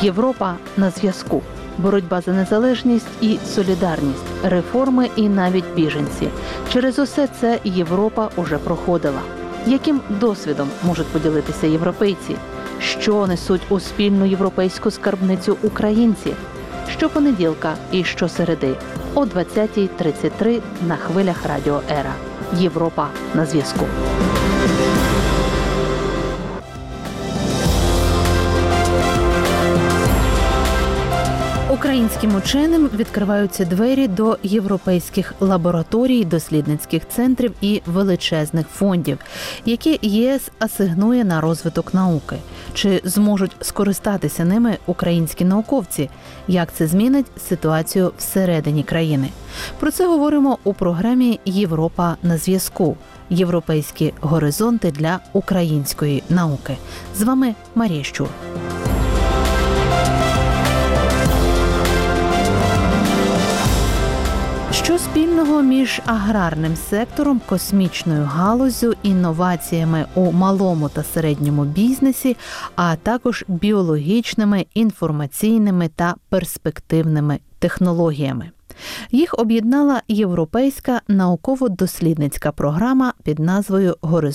Європа на зв'язку. Боротьба за незалежність і солідарність, реформи і навіть біженці. Через усе це Європа уже проходила. Яким досвідом можуть поділитися європейці? Що несуть у спільну європейську скарбницю українці? Щопонеділка і щосереди о 20:33 на хвилях Радіо Ера. Європа на зв'язку. Українським ученим відкриваються двері до європейських лабораторій, дослідницьких центрів і величезних фондів, які ЄС асигнує на розвиток науки. Чи зможуть скористатися ними українські науковці? Як це змінить ситуацію всередині країни? Про це говоримо у програмі «Європа на зв'язку». Європейські горизонти для української науки. З вами Марія Щур. Що спільного між аграрним сектором, космічною галуззю, інноваціями у малому та середньому бізнесі, а також біологічними, інформаційними та перспективними технологіями? Їх об'єднала європейська науково-дослідницька програма під назвою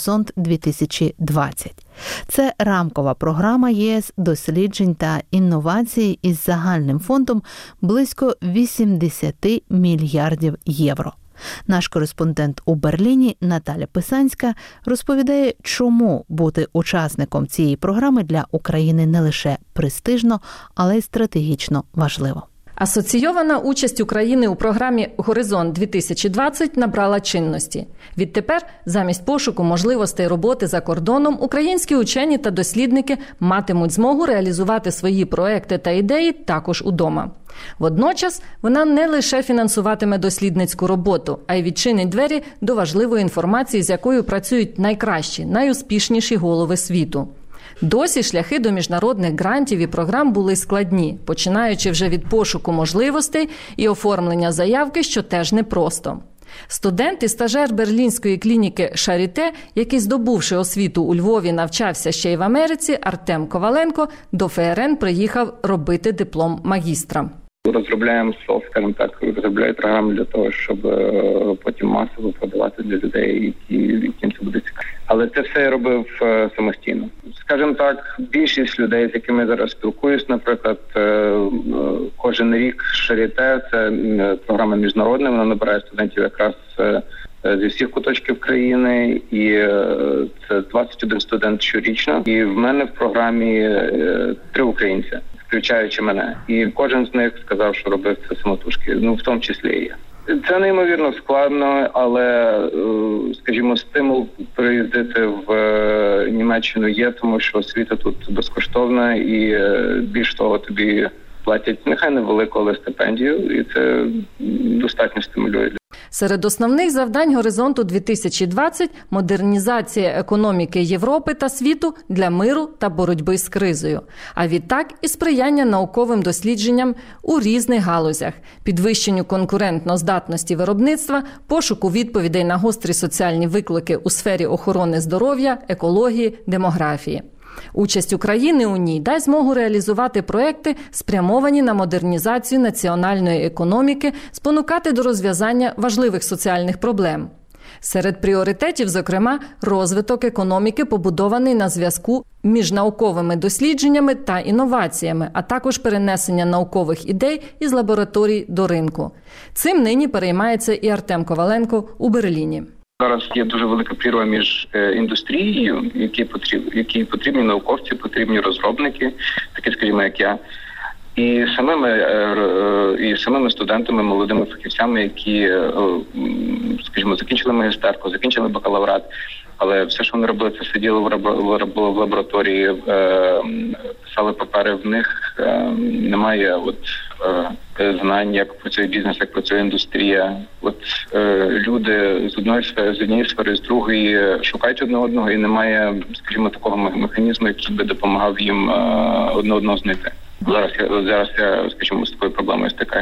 «Горизонт-2020». Це рамкова програма ЄС досліджень та інновацій із загальним фондом близько 80 мільярдів євро. Наш кореспондент у Берліні Наталя Писанська розповідає, чому бути учасником цієї програми для України не лише престижно, але й стратегічно важливо. Асоційована участь України у програмі «Горизонт-2020» набрала чинності. Відтепер, замість пошуку можливостей роботи за кордоном, українські учені та дослідники матимуть змогу реалізувати свої проекти та ідеї також удома. Водночас, вона не лише фінансуватиме дослідницьку роботу, а й відчинить двері до важливої інформації, з якою працюють найкращі, найуспішніші голови світу. Досі шляхи до міжнародних грантів і програм були складні, починаючи вже від пошуку можливостей і оформлення заявки, що теж непросто. Студент і стажер берлінської клініки «Шаріте», який, здобувши освіту у Львові, навчався ще й в Америці, Артем Коваленко, до ФРН приїхав робити диплом магістра. Розробляємо розробляю програми для того, щоб потім масово продавати для людей, яким це буде цікаво. Але це все я робив самостійно. Скажімо так, більшість людей, з якими я зараз спілкуюсь, наприклад, кожен рік Шаріте, це програма міжнародна, вона набирає студентів якраз зі всіх куточків країни, і це 21 студент щорічно. І в мене в програмі 3 українці, включаючи мене. І кожен з них сказав, що робив це самотужки, в тому числі і я. Це неймовірно складно, але, скажімо, стимул приїздити в Німеччину є, тому що освіта тут безкоштовна і, більш того, тобі платять нехай невелику, але стипендію, і це достатньо стимулює. Серед основних завдань «Горизонту-2020» – модернізація економіки Європи та світу для миру та боротьби з кризою. А відтак і сприяння науковим дослідженням у різних галузях, підвищенню конкурентноздатності виробництва, пошуку відповідей на гострі соціальні виклики у сфері охорони здоров'я, екології, демографії. Участь України у ній дасть змогу реалізувати проекти, спрямовані на модернізацію національної економіки, спонукати до розв'язання важливих соціальних проблем. Серед пріоритетів, зокрема, розвиток економіки, побудований на зв'язку між науковими дослідженнями та інноваціями, а також перенесення наукових ідей із лабораторій до ринку. Цим нині переймається і Артем Коваленко у Берліні. Зараз є дуже велика прірва між індустрією, які потрібні науковці, потрібні розробники, такі, скажімо, як я, і самими студентами, молодими фахівцями, які, скажімо, закінчили магістерку, закінчили бакалаврат, але все, що вони робили, це сиділи в лабораторії, писали папери, в них немає знань, як працює бізнес, як працює індустрія. Люди з однієї сфери, з другої шукають одне одного, і немає, скажімо, такого механізму, який би допомагав їм одне одного знайти. Зараз я, скажімо, з такою проблемою стикаюся.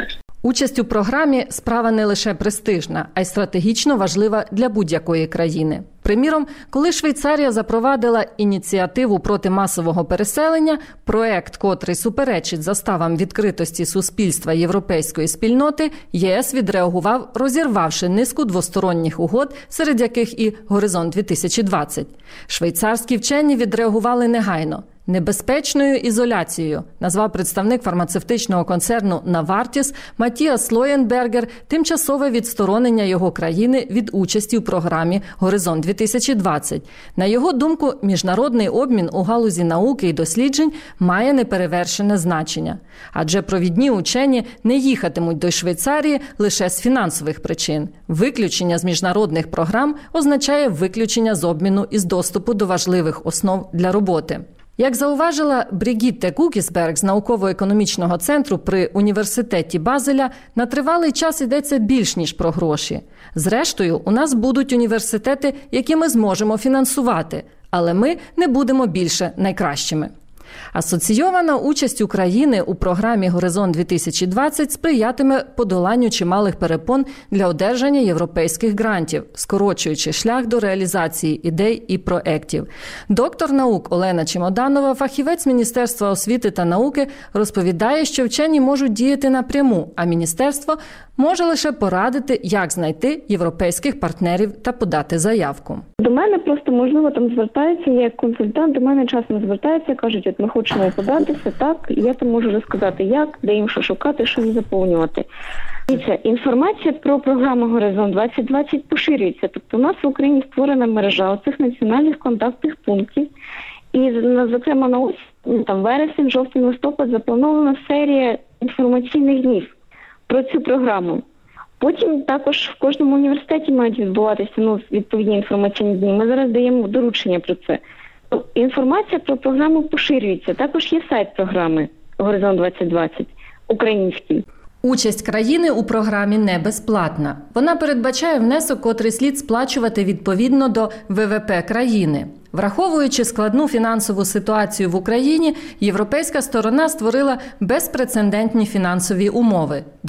Участь у програмі – справа не лише престижна, а й стратегічно важлива для будь-якої країни. Приміром, коли Швейцарія запровадила ініціативу проти масового переселення, проект, котрий суперечить заставам відкритості суспільства європейської спільноти, ЄС відреагував, розірвавши низку двосторонніх угод, серед яких і «Горизонт-2020». Швейцарські вчені відреагували негайно. Небезпечною ізоляцією назвав представник фармацевтичного концерну «Навартіс» Матіас Лоєнбергер тимчасове відсторонення його країни від участі у програмі «Горизонт-2020». На його думку, міжнародний обмін у галузі науки і досліджень має неперевершене значення. Адже провідні учені не їхатимуть до Швейцарії лише з фінансових причин. Виключення з міжнародних програм означає виключення з обміну із доступу до важливих основ для роботи. Як зауважила Брігітте Кукісберг з науково-економічного центру при університеті Базеля, на тривалий час йдеться більш ніж про гроші. Зрештою, у нас будуть університети, які ми зможемо фінансувати, але ми не будемо більше найкращими. Асоційована участь України у програмі «Горизонт-2020» сприятиме подоланню чималих перепон для одержання європейських грантів, скорочуючи шлях до реалізації ідей і проєктів. Доктор наук Олена Чемоданова, фахівець Міністерства освіти та науки, розповідає, що вчені можуть діяти напряму, а міністерство може лише порадити, як знайти європейських партнерів та подати заявку. До мене просто, можливо, там звертаються, я як консультант, до мене часом звертаються, кажуть, от ми хочемо податися, так, і я там можу розказати, як, де їм що шукати, що заповнювати. Дивіться, інформація про програму «Горизонт-2020» поширюється. Тобто у нас в Україні створена мережа оцих національних контактних пунктів. І, зокрема, на осінь, там вересень, жовтень, листопад запланована серія інформаційних днів про цю програму. Потім також в кожному університеті мають відбуватися відповідні інформаційні дні. Ми зараз даємо доручення про це. Інформація про програму поширюється. Також є сайт програми «Горизонт-2020» український. Участь країни у програмі не безплатна. Вона передбачає внесок, котрий слід сплачувати відповідно до ВВП країни. Враховуючи складну фінансову ситуацію в Україні, європейська сторона створила безпрецедентні фінансові умови –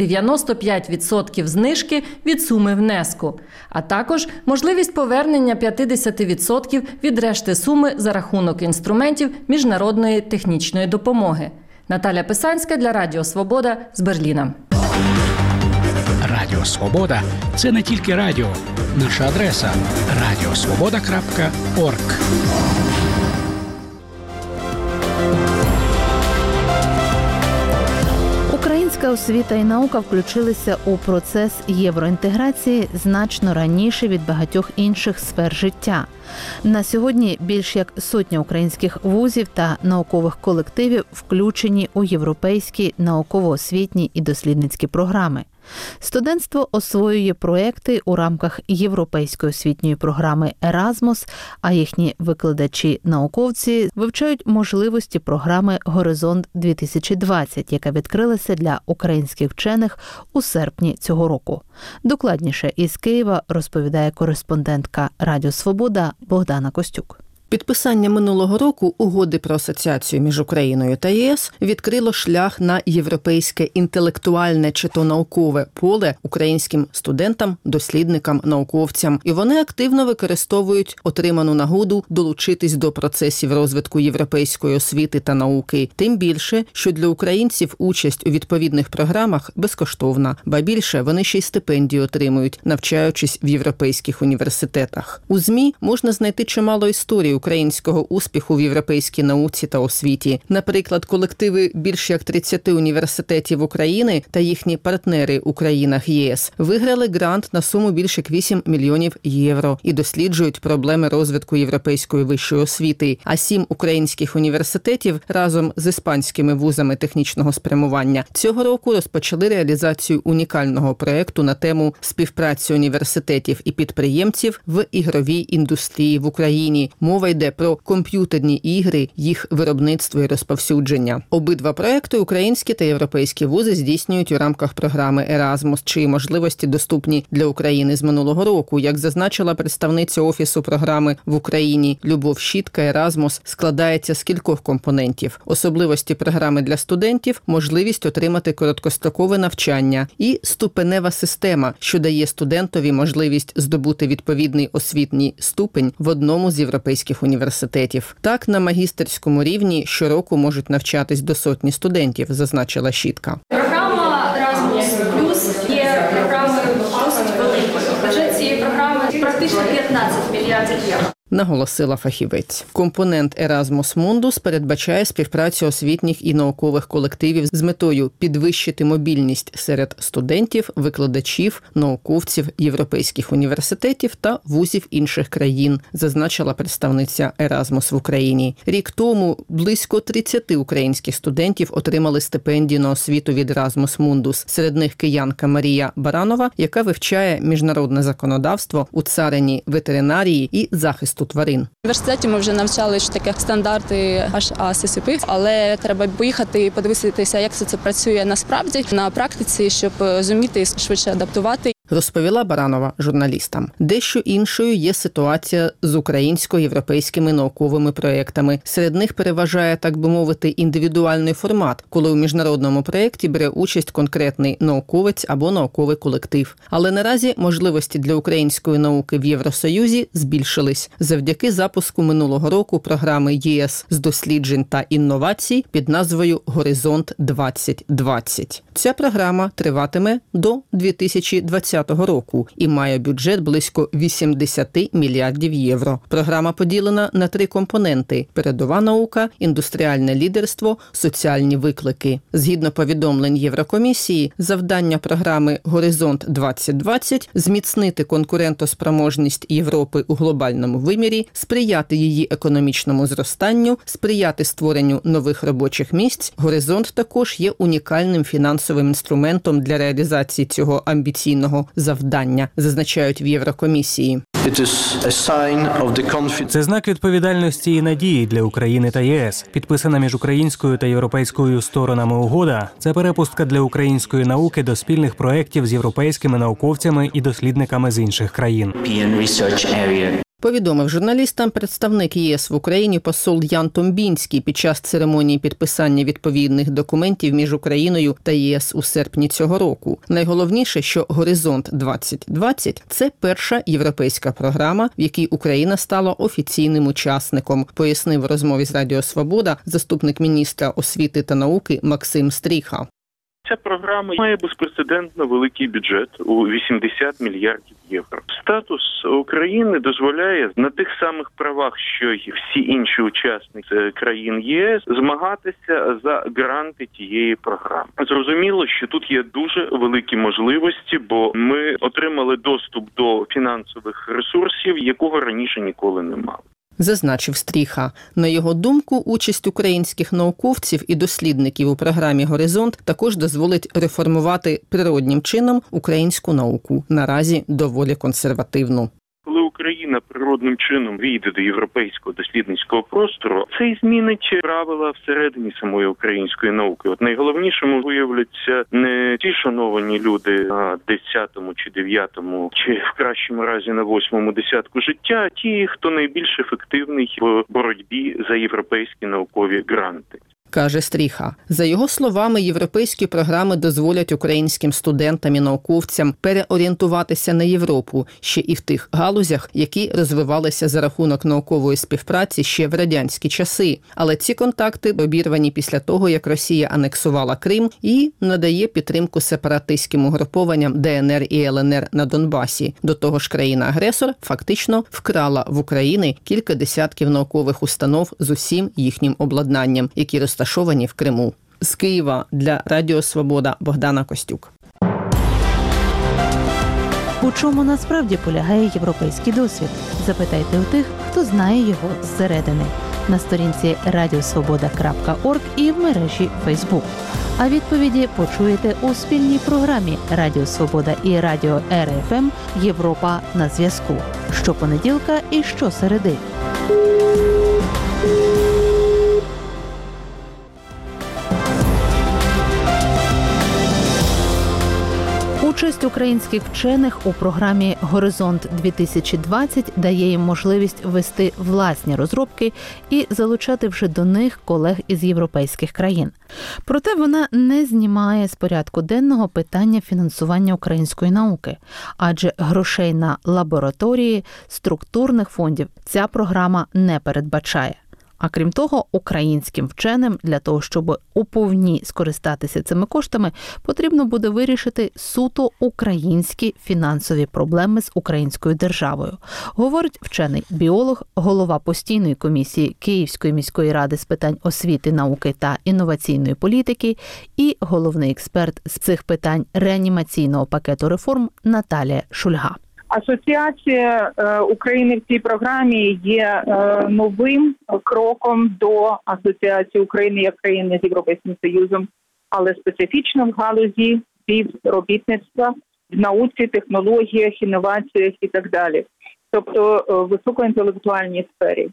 95% знижки від суми внеску, а також можливість повернення 50% від решти суми за рахунок інструментів міжнародної технічної допомоги. Наталя Писанська для Радіо Свобода з Берліна. Радіо Свобода – це не тільки радіо. Наша адреса – radiosvoboda.org. Українська освіта і наука включилися у процес євроінтеграції значно раніше від багатьох інших сфер життя. На сьогодні більш як сотня українських вузів та наукових колективів включені у європейські науково-освітні і дослідницькі програми. Студентство освоює проекти у рамках європейської освітньої програми «Еразмус», а їхні викладачі-науковці вивчають можливості програми «Горизонт-2020», яка відкрилася для українських вчених у серпні цього року. Докладніше із Києва розповідає кореспондентка Радіо Свобода Богдана Костюк. Підписання минулого року угоди про асоціацію між Україною та ЄС відкрило шлях на європейське інтелектуальне чи то наукове поле українським студентам, дослідникам, науковцям. І вони активно використовують отриману нагоду долучитись до процесів розвитку європейської освіти та науки. Тим більше, що для українців участь у відповідних програмах безкоштовна. Ба більше, вони ще й стипендію отримують, навчаючись в європейських університетах. У ЗМІ можна знайти чимало історій українського успіху в європейській науці та освіті. Наприклад, колективи більш як 30 університетів України та їхні партнери у країнах ЄС виграли грант на суму більш як 8 мільйонів євро і досліджують проблеми розвитку європейської вищої освіти. А 7 українських університетів разом з іспанськими вузами технічного спрямування цього року розпочали реалізацію унікального проєкту на тему співпраці університетів і підприємців в ігровій індустрії в Україні. Мова Мова йде про комп'ютерні ігри, їх виробництво і розповсюдження. Обидва проекти українські та європейські вузи здійснюють у рамках програми Erasmus, чиї можливості доступні для України з минулого року. Як зазначила представниця Офісу програми в Україні Любов Щітка, Erasmus складається з кількох компонентів. Особливості програми для студентів, можливість отримати короткострокове навчання і ступенева система, що дає студентові можливість здобути відповідний освітній ступень в одному з європейських університетів. Так, на магістерському рівні щороку можуть навчатись до сотні студентів, зазначила Щітка. Програма Erasmus Plus є програмою досить великою. Бюджет цієї програми практично 15 мільярдів євро. Наголосила фахівець. Компонент Erasmus Mundus передбачає співпрацю освітніх і наукових колективів з метою підвищити мобільність серед студентів, викладачів, науковців європейських університетів та вузів інших країн, зазначила представниця Erasmus в Україні. Рік тому близько 30 українських студентів отримали стипендію на освіту від Erasmus Mundus. Серед них киянка Марія Баранова, яка вивчає міжнародне законодавство у царині ветеринарії і захисту тварин. В університеті ми вже навчали, що таке стандарти HACCP, але треба поїхати і подивитися, як це працює насправді на практиці, щоб зуміти швидше адаптувати. Розповіла Баранова журналістам. Дещо іншою є ситуація з українсько-європейськими науковими проєктами. Серед них переважає, так би мовити, індивідуальний формат, коли у міжнародному проєкті бере участь конкретний науковець або науковий колектив. Але наразі можливості для української науки в Євросоюзі збільшились завдяки запуску минулого року програми ЄС з досліджень та інновацій під назвою «Горизонт 2020». Ця програма триватиме до 2020 року і має бюджет близько 80 мільярдів євро. Програма поділена на 3 компоненти – передова наука, індустріальне лідерство, соціальні виклики. Згідно повідомлень Єврокомісії, завдання програми «Горизонт 2020» – зміцнити конкурентоспроможність Європи у глобальному вимірі, сприяти її економічному зростанню, сприяти створенню нових робочих місць. «Горизонт» також є унікальним фінансовим інструментом для реалізації цього амбіційного завдання, зазначають в Єврокомісії. Це знак відповідальності і надії для України та ЄС. Підписана між українською та європейською сторонами угода – це перепустка для української науки до спільних проєктів з європейськими науковцями і дослідниками з інших країн. Повідомив журналістам представник ЄС в Україні посол Ян Томбінський під час церемонії підписання відповідних документів між Україною та ЄС у серпні цього року. Найголовніше, що «Горизонт 2020» – це перша європейська програма, в якій Україна стала офіційним учасником, пояснив в розмові з Радіо Свобода заступник міністра освіти та науки Максим Стріха. Ця програма має безпрецедентно великий бюджет у 80 мільярдів євро. Статус України дозволяє на тих самих правах, що й всі інші учасники країн ЄС, змагатися за гранти тієї програми. Зрозуміло, що тут є дуже великі можливості, бо ми отримали доступ до фінансових ресурсів, якого раніше ніколи не мали. Зазначив Стріха. На його думку, участь українських науковців і дослідників у програмі «Горизонт» також дозволить реформувати природнім чином українську науку, наразі доволі консервативну. Коли Україна природним чином війде до європейського дослідницького простору, це й змінить правила всередині самої української науки. От найголовнішим виявляться не ті шановані люди на 10-му чи 9-му, чи в кращому разі на 8-му десятку життя, а ті, хто найбільш ефективний в боротьбі за європейські наукові гранти. Каже Стріха. За його словами, європейські програми дозволять українським студентам і науковцям переорієнтуватися на Європу ще і в тих галузях, які розвивалися за рахунок наукової співпраці ще в радянські часи. Але ці контакти обірвані після того, як Росія анексувала Крим і надає підтримку сепаратистським угрупованням ДНР і ЛНР на Донбасі. До того ж, країна-агресор фактично вкрала в України кілька десятків наукових установ з усім їхнім обладнанням, які розташовані в Криму. З Києва для Радіо Свобода Богдана Костюк. У чому насправді полягає європейський досвід? Запитайте у тих, хто знає його зсередини. На сторінці radiosvoboda.org і в мережі Facebook. А відповіді почуєте у спільній програмі Радіо Свобода і Радіо РФМ «Європа на зв'язку» щопонеділка і щосереди. Участь українських вчених у програмі «Горизонт-2020» дає їм можливість вести власні розробки і залучати вже до них колег із європейських країн. Проте вона не знімає з порядку денного питання фінансування української науки, адже грошей на лабораторії, структурних фондів ця програма не передбачає. А крім того, українським вченим для того, щоб уповні скористатися цими коштами, потрібно буде вирішити суто українські фінансові проблеми з українською державою, говорить вчений біолог, голова постійної комісії Київської міської ради з питань освіти, науки та інноваційної політики і головний експерт з цих питань реанімаційного пакету реформ Наталія Шульга. Асоціація України в цій програмі є новим кроком до асоціації України як країни з Європейським Союзом, але специфічно в галузі співробітництва, в науці, технологіях, інноваціях і так далі. Тобто в високоінтелектуальній сфері.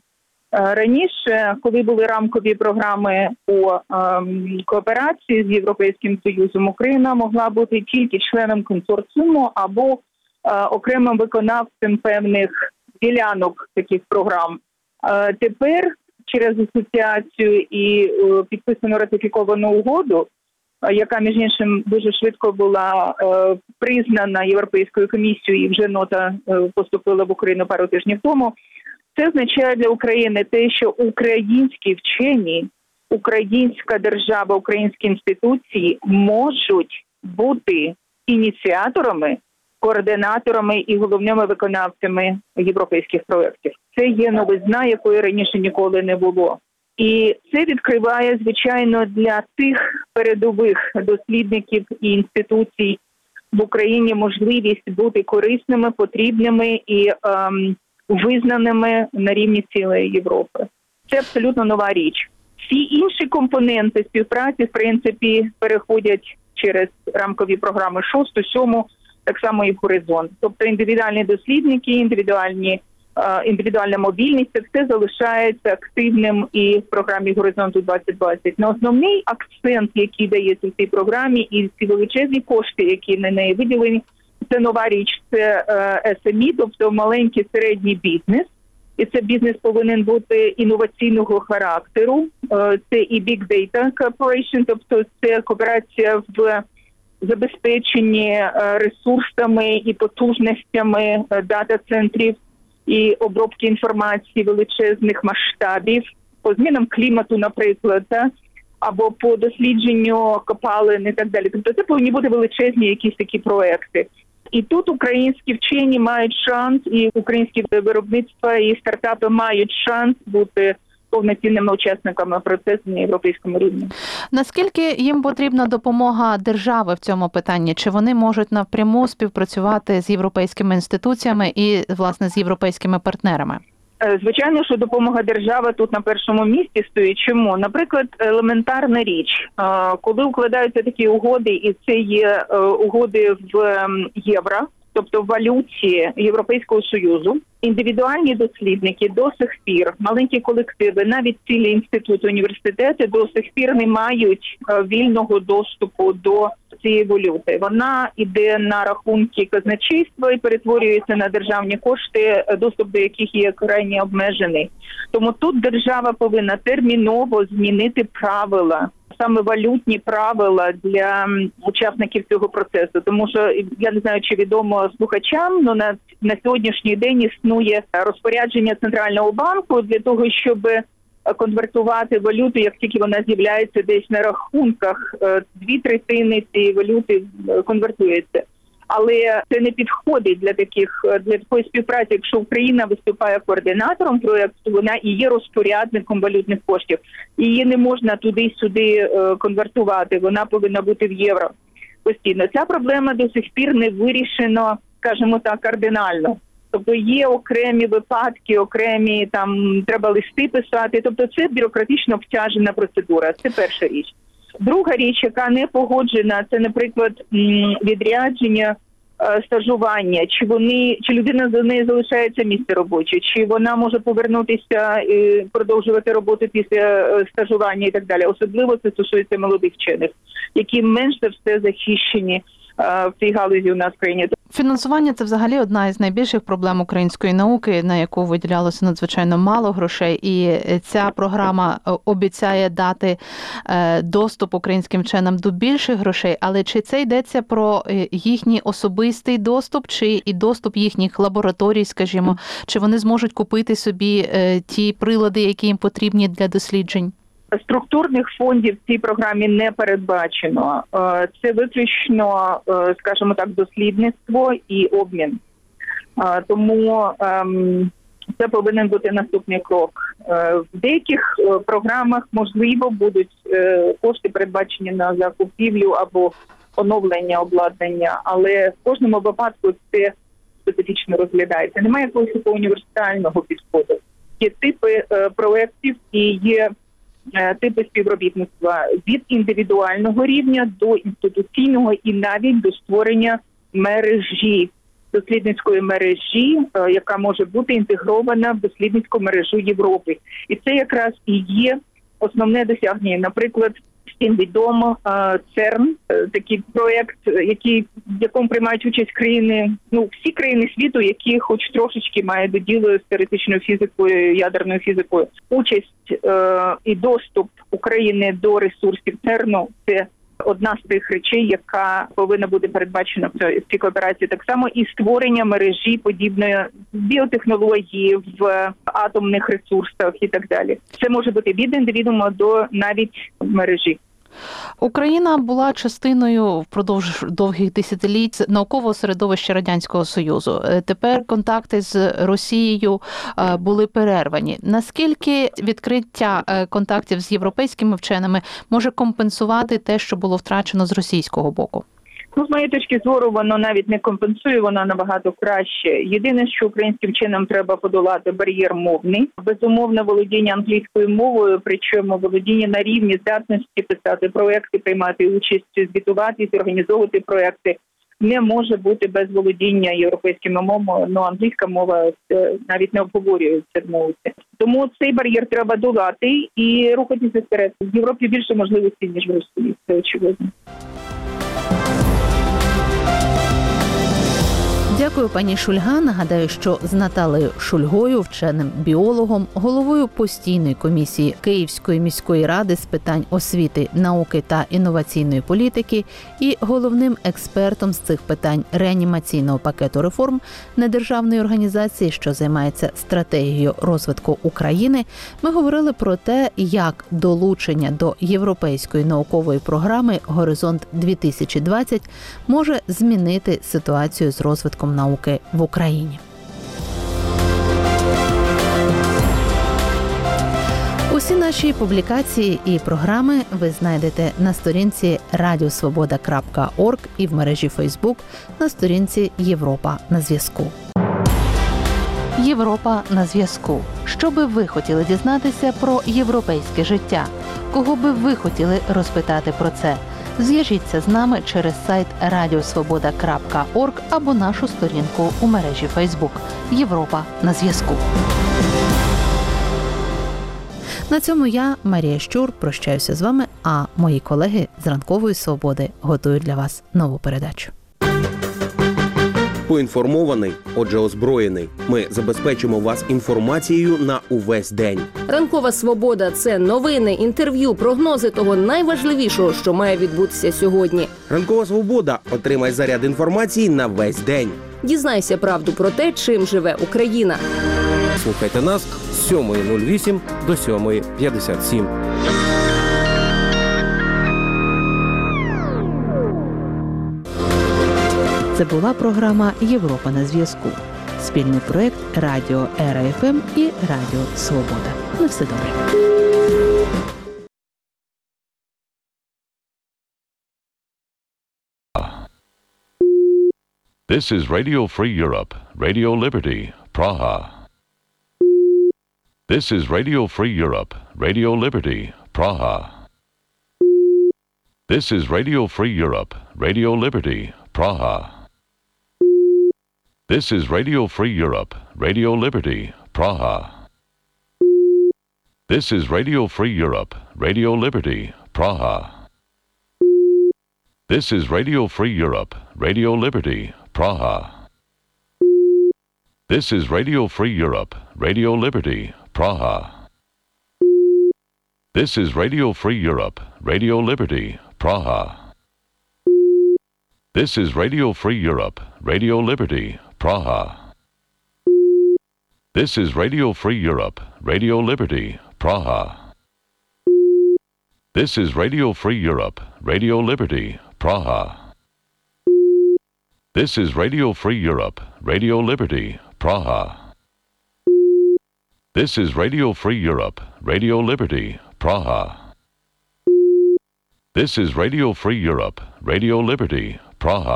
Раніше, коли були рамкові програми по кооперації з Європейським Союзом, Україна могла бути тільки членом консорціуму або окремим виконавцем певних ділянок таких програм. Тепер через асоціацію і підписану ратифіковану угоду, яка, між іншим, дуже швидко була признана Європейською комісією і вже нота поступила в Україну пару тижнів тому, це означає для України те, що українські вчені, українська держава, українські інституції можуть бути ініціаторами, координаторами і головними виконавцями європейських проєктів. Це є новизна, якої раніше ніколи не було. І це відкриває, звичайно, для тих передових дослідників і інституцій в Україні можливість бути корисними, потрібними і визнаними на рівні цілої Європи. Це абсолютно нова річ. Всі інші компоненти співпраці, в принципі, переходять через рамкові програми 6, 7, так само і в «Горизонт». Тобто індивідуальні дослідники, індивідуальна мобільність – це все залишається активним і в програмі «Горизонту-2020». Но основний акцент, який дається в цій програмі, і ці величезні кошти, які на неї виділені, це нова річ, це SME, тобто маленький середній бізнес. І це бізнес повинен бути інноваційного характеру. Це і Big Data Corporation, тобто це кооперація в забезпеченні ресурсами і потужностями дата-центрів і обробки інформації величезних масштабів, по змінам клімату, наприклад, або по дослідженню копалин і так далі. Тобто це повинні бути величезні якісь такі проекти. І тут українські вчені мають шанс, і українські виробництва, і стартапи мають шанс бути повноцінними учасниками процесу на європейському рівні. Наскільки їм потрібна допомога держави в цьому питанні? Чи вони можуть напряму співпрацювати з європейськими інституціями і, власне, з європейськими партнерами? Звичайно, що допомога держави тут на першому місці стоїть. Чому? Наприклад, елементарна річ. Коли укладаються такі угоди, і це є угоди в євро, тобто в валюті Європейського Союзу, індивідуальні дослідники до сих пір, маленькі колективи, навіть цілі інститути, університети до сих пір не мають вільного доступу до цієї валюти. Вона йде на рахунки казначейства і перетворюється на державні кошти, доступ до яких є крайні обмежений. Тому тут держава повинна терміново змінити правила, саме валютні правила для учасників цього процесу. Тому що, я не знаю, чи відомо слухачам, але на сьогоднішній день існує розпорядження Центрального банку для того, щоб конвертувати валюту, як тільки вона з'являється десь на рахунках, 2/3 цієї валюти конвертується. Але це не підходить для такої співпраці. Якщо Україна виступає координатором проєкту, вона і є розпорядником валютних коштів. Її не можна туди-сюди конвертувати, вона повинна бути в євро постійно. Ця проблема до сих пір не вирішена, скажімо так, кардинально. Тобто є окремі випадки, окремі там треба листи писати. Тобто це бюрократично обтяжена процедура. Це перша річ. Друга річ, яка не погоджена, це, наприклад, відрядження, стажування. Чи людина за нею залишається місце робоче, чи вона може повернутися і продовжувати роботу після стажування і так далі. Особливо це стосується молодих вчених, які менш за все захищені в цій галузі у нас в країні. Фінансування – це взагалі одна із найбільших проблем української науки, на яку виділялося надзвичайно мало грошей. І ця програма обіцяє дати доступ українським вченим до більших грошей. Але чи це йдеться про їхній особистий доступ, чи і доступ їхніх лабораторій, скажімо, чи вони зможуть купити собі ті прилади, які їм потрібні для досліджень? Структурних фондів в цій програмі не передбачено. Це виключно, скажімо так, дослідництво і обмін. Тому це повинен бути наступний крок. В деяких програмах, можливо, будуть кошти передбачені на закупівлю або оновлення обладнання, але в кожному випадку це специфічно розглядається. Немає якогось такого універсального підходу. Є типи проєктів і є типи співробітництва від індивідуального рівня до інституційного і навіть до створення мережі, дослідницької мережі, яка може бути інтегрована в дослідницьку мережу Європи. І це якраз і є основне досягнення. Наприклад, всім відомо ЦЕРН, такий проєкт, в якому приймають участь країни, всі країни світу, які хоч трошечки мають до ділу з теоретичною фізикою, ядерною фізикою. Участь і доступ України до ресурсів ЦЕРНу – це одна з тих речей, яка повинна бути передбачена в цій кооперації. Так само і створення мережі подібної біотехнології в атомних ресурсах і так далі. Це може бути від індивідуума до навіть мережі. Україна була частиною впродовж довгих десятиліть наукового середовища Радянського Союзу. Тепер контакти з Росією були перервані. Наскільки відкриття контактів з європейськими вченими може компенсувати те, що було втрачено з російського боку? З моєї точки зору, воно навіть не компенсує, воно набагато краще. Єдине, що українським вченим треба подолати – бар'єр мовний. Безумовно, володіння англійською мовою, причому володіння на рівні здатності писати проекти, приймати участь, звітуватись, організовувати проекти, не може бути без володіння європейськими мовами. Англійська мова навіть не обговорюється в науці. Тому цей бар'єр треба долати і рухатися вперед. В Європі більше можливостей, ніж в Росії, це очевидно. Дякую, пані Шульга. Нагадаю, що з Наталею Шульгою, вченим біологом, головою постійної комісії Київської міської ради з питань освіти, науки та інноваційної політики і головним експертом з цих питань реанімаційного пакету реформ недержавної організації, що займається стратегією розвитку України, ми говорили про те, як долучення до європейської наукової програми «Горизонт-2020» може змінити ситуацію з розвитком науки в Україні. Усі наші публікації і програми ви знайдете на сторінці radiosvoboda.org і в мережі Facebook на сторінці «Європа на зв'язку». Європа на зв'язку. Що би ви хотіли дізнатися про європейське життя? Кого би ви хотіли розпитати про це? Зв'яжіться з нами через сайт radiosvoboda.org або нашу сторінку у мережі Facebook «Європа на зв'язку». На цьому я, Марія Щур, прощаюся з вами, а мої колеги з «Ранкової свободи» готують для вас нову передачу. Поінформований, отже озброєний. Ми забезпечимо вас інформацією на увесь день. Ранкова свобода – це новини, інтерв'ю, прогнози того найважливішого, що має відбутися сьогодні. Ранкова свобода – отримай заряд інформації на весь день. Дізнайся правду про те, чим живе Україна. Слухайте нас з 7:08 до 7:57. Це була програма «Європа на зв'язку». Спільний проєкт Радіо Ера ФМ і Радіо Свобода. На все добре. This is Radio Free Europe, Radio Liberty, Praha. This is Radio Free Europe, Radio Liberty, Praha. This is Radio Free Europe, Radio Liberty, Praha. This is Radio Free Europe, Radio Liberty, Praha. This is Radio Free Europe, Radio Liberty, Praha. This is Radio Free Europe, Radio Liberty, Praha. This is Radio Free Europe, Radio Liberty, Praha. This is Radio Free Europe, Radio Liberty, Praha. This is Radio Free Europe, Radio Liberty, Praha. This is Radio Free Europe, Radio Liberty, Praha. This is Radio Free Europe, Radio Liberty, Praha. This is Radio Free Europe, Radio Liberty, Praha. This is Radio Free Europe, Radio Liberty, Praha. This is Radio Free Europe, Radio Liberty, Praha.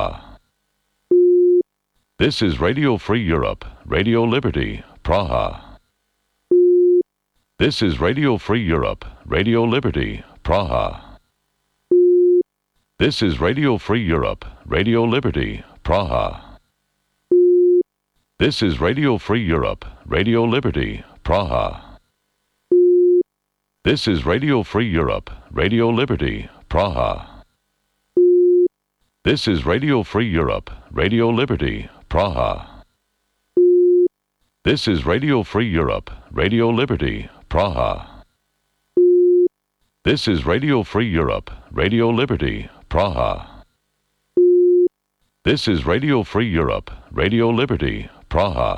This is Radio Free Europe, Radio Liberty, Praha. This is Radio Free Europe, Radio Liberty, Praha. This is Radio Free Europe, Radio Liberty, Praha. This is Radio Free Europe, Radio Liberty, Praha. This is Radio Free Europe, Radio Liberty, Praha. This is Radio Free Europe, Radio Liberty, Praha. This is Radio Free Europe, Radio Liberty, Praha. This is Radio Free Europe, Radio Liberty, Praha. This is Radio Free Europe, Radio Liberty, Praha.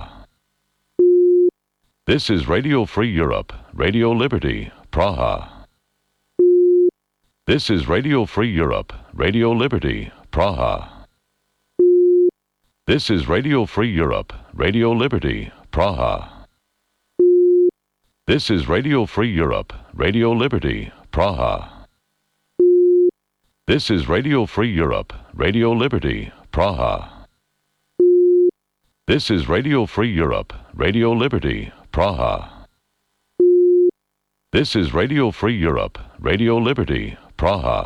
This is Radio Free Europe, Radio Liberty, Praha. This is Radio Free Europe, Radio Liberty, Praha. This is Radio Free Europe, Radio Liberty, Praha. This is Radio Free Europe, Radio Liberty, Praha. This is Radio Free Europe, Radio Liberty, Praha. This is Radio Free Europe, Radio Liberty, Praha. This is Radio Free Europe, Radio Liberty, Praha.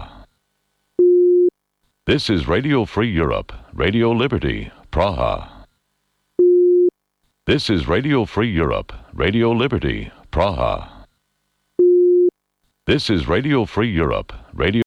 This is Radio Free Europe, Radio Liberty, Praha. This is Radio Free Europe, Radio Liberty, Praha. This is Radio Free Europe, Radio